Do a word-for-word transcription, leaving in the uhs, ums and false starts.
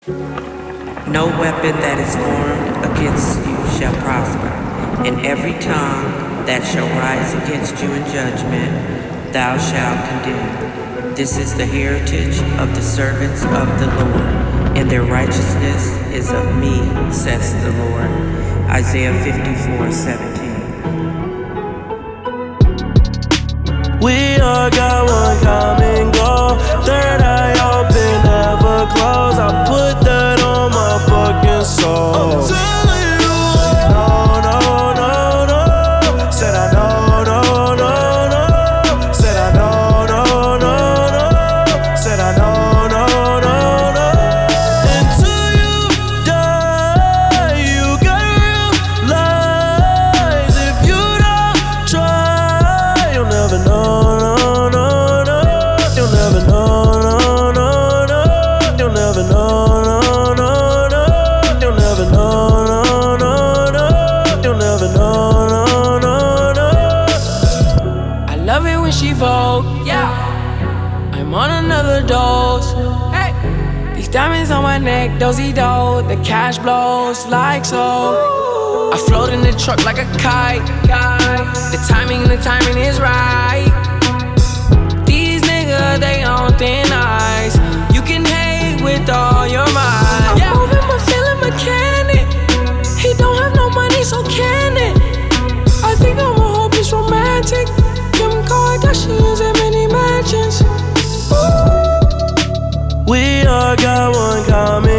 No weapon that is formed against you shall prosper, and every tongue that shall rise against you in judgment thou shalt condemn. This is the heritage of the servants of the Lord, and their righteousness is of me, says the Lord. Isaiah fifty-four seventeen. We all got one common goal. Third eye open, never close. I put that on my fucking soul. I'm telling you, no, no, no, no. Said I know, no, no, no. Said I know, no, no, no. Said I know, no, no, no. Until you die, you gotta realize if you don't try, you'll never know. She vote, yeah. I'm on another dose. Hey, these diamonds on my neck, dozy dough. The cash blows like so. I float in the truck like a kite. The timing, the timing is right. These niggas, they on thin ice. You can hate with all your might. Yeah, moving my feeling mechanic. He don't have no money, so can it? I think I'm a hopeless romantic. Kardashians and many mansions. We all got one common